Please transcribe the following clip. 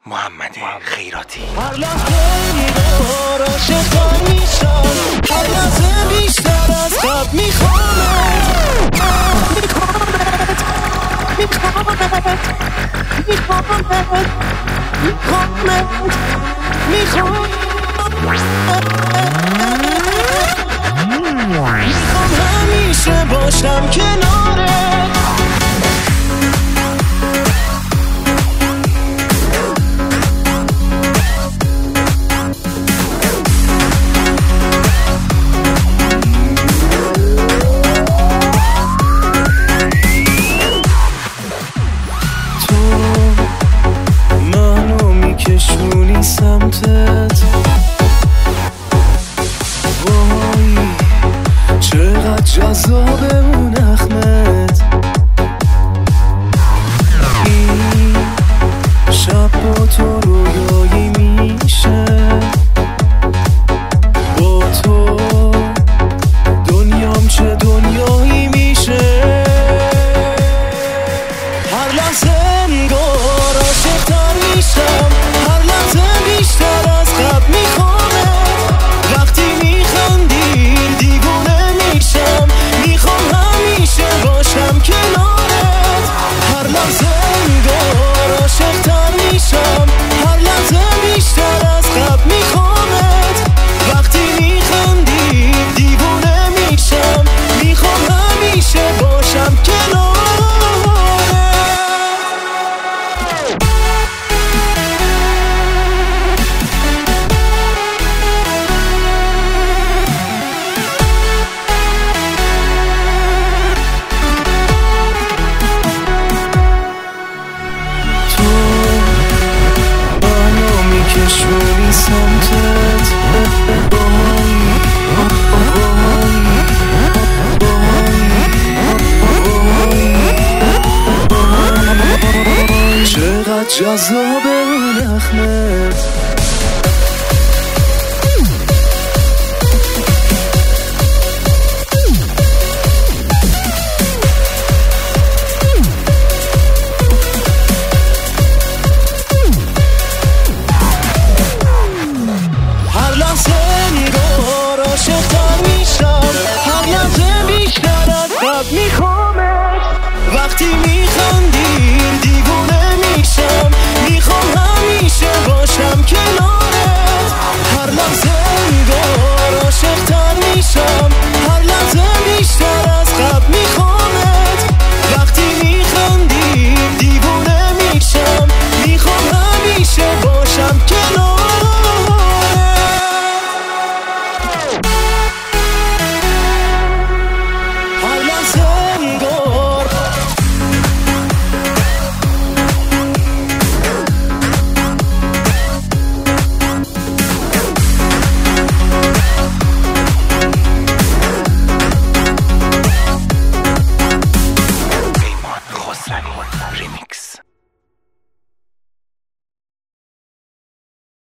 محمد خیراتی. هر لحظه بیدار عاشق‌تر میشم، هر لحظه بیشتر از قبل میخوامت. میخوام همیشه باشم کنارت. کشونی سمتت، وای چقدر جذابه اون اخمت. این شب با تو رویایی میشه، با تو دنیام چه دنیایی میشه. هر لحظه انگار عاشق‌تر میشم، هر لحظه بیشتر از قبل میخوامت. وقتی میخندی دیوونه میشم، میخوام همیشه باشم کنارت. هر لحظه انگار عاشق‌تر میشم، هر لحظه بیشتر از قبل میخوامت. وقتی میخندی دیوونه میشم، میخوام همیشه باشم کنارت. کشونی سمتت، چقدر جذابه اون اخمت.